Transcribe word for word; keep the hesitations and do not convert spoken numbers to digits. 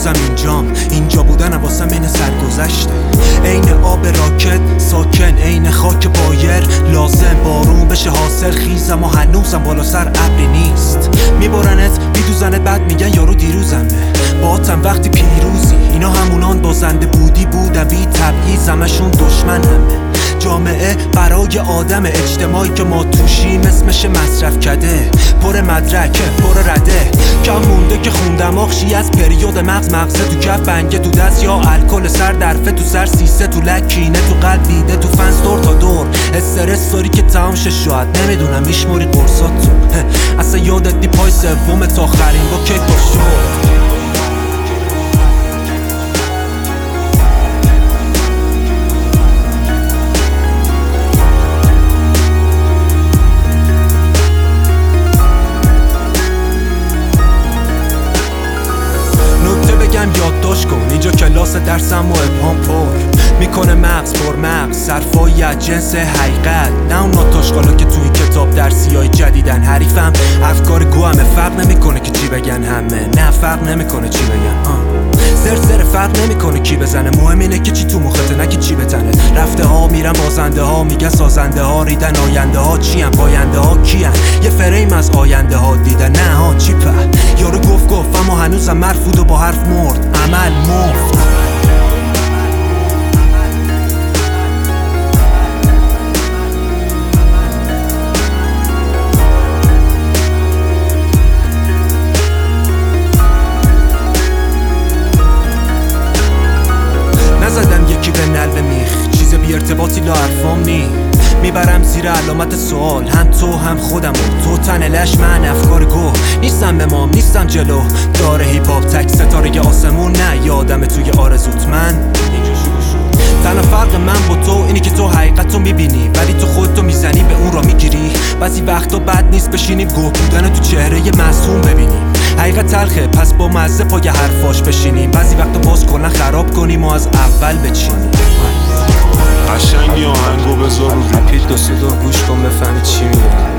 هنوزم اینجام، اینجا بودن واسم این سرگذشته. عین آب راکت ساکن، عین خاک بایر لازم بارون بشه حاصل خیزم و هنوزم بالا سر ابری نیست. میبرنت میدوزنت بعد میگن یارو دیروزمه، باهاتم وقتی پیروزی. اینا همونان بازنده بودی بودن بی تبعیض، همشون دشمن همه. جامعه برای آدم، اجتماعی که ما توشیم اسمش مصرف کده، پر مدرکه پر رده. کم مونده که خوندم آخشی از پریود مغز، مغزه تو کف بنگه تو دست یا الکل سر درفه تو سر سیسه تو لکینه تو قلب دیده تو فنس دور تا دور. استرس داری که تمام شه شاید نمیدونم میشموری قرصات تو اصلا یادت نی پای سومت آخرین با کیک با شد. یادداشت کن اینجا کلاس درسم و ابهام پر میکنه مغز پر مغز، صرفایی از جنس حقیقت، نه اون ناتاشقالا که تو این کتاب درسی های جدیدن. حریفم افکار گوهمه، فرق نمیکنه که چی بگن همه، نه فرق نمیکنه چی بگن آه. زر زر فرق نمیکنه کی بزنه، مهم اینه که چی تو مخته نه که چی بتنه. رفته ها میرن بازنده ها، میگن سازنده ها ریدن، آینده ها چی هم باینده ها کیان، یه فریم از آینده ها دیدن نه ها چی په. یارو گفت گفت اما هنوزم مرفوض و با حرف مرد، عمل مفت. نزدم یکی به نلب میخ، چیز بی ارتباطی لا حرفام نی. میبرم زیر علامت سوال هم تو هم خودم و تو تنلش من افکار گو. نیستم امام نیستم جلو داره هیپ هاپ تک ستاره آسمون، نه یادم توی آرزوت من. تنها فرق من با تو اینی که تو حقیقت رو میبینی ولی تو خودتو میزنی به اون را میگیری. بعضی وقتا بد نیست بشینیم گوه بودن تو چهره معصوم ببینیم. حقیقت تلخه پس با مزه پای حرفاش بشینیم، بعضی وقتا باز کلا خراب کنیم و از اول بچینیم. قشنگی آهنگو بذار رو رپید دو سه دور گوش کن بفهمی چی میگه.